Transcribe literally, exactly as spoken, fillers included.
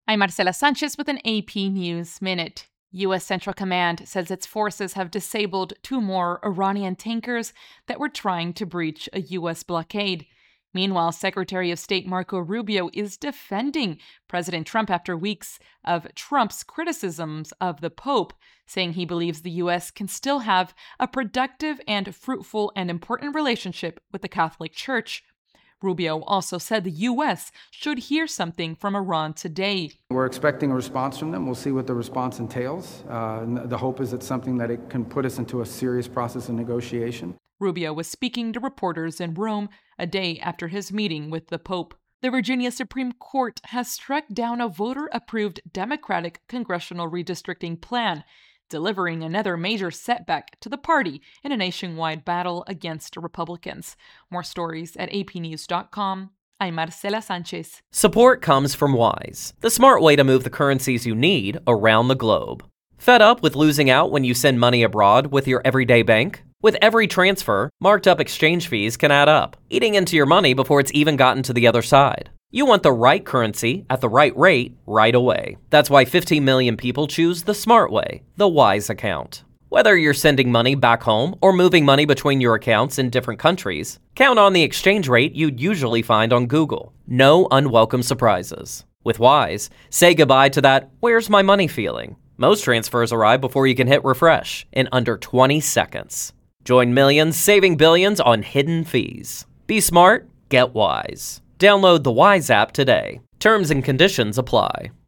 I'm Marcela Sanchez with an A P News Minute. U S Central Command says its forces have disabled two more Iranian tankers that were trying to breach a U S blockade. Meanwhile, Secretary of State Marco Rubio is defending President Trump after weeks of Trump's criticisms of the Pope, saying he believes the U S can still have a productive and fruitful and important relationship with the Catholic Church. Rubio also said the U S should hear something from Iran today. We're expecting a response from them. We'll see what the response entails. Uh, the hope is it's something that it can put us into a serious process of negotiation. Rubio was speaking to reporters in Rome a day after his meeting with the Pope. The Virginia Supreme Court has struck down a voter-approved Democratic congressional redistricting plan, delivering another major setback to the party in a nationwide battle against Republicans. More stories at a p news dot com. I'm Marcela Sanchez. Support comes from Wise, the smart way to move the currencies you need around the globe. Fed up with losing out when you send money abroad with your everyday bank? With every transfer, marked up exchange fees can add up, eating into your money before it's even gotten to the other side. You want the right currency at the right rate right away. That's why fifteen million people choose the smart way, the Wise account. Whether you're sending money back home or moving money between your accounts in different countries, count on the exchange rate you'd usually find on Google. No unwelcome surprises. With Wise, say goodbye to that "where's my money" feeling. Most transfers arrive before you can hit refresh in under twenty seconds. Join millions saving billions on hidden fees. Be smart, get Wise. Download the Wise app today. Terms and conditions apply.